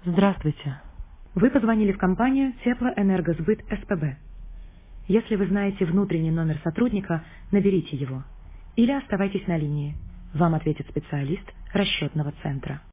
Здравствуйте. Вы позвонили в компанию Теплоэнергосбыт СПБ. Если вы знаете внутренний номер сотрудника, наберите его. Или оставайтесь на линии. Вам ответит специалист расчетного центра.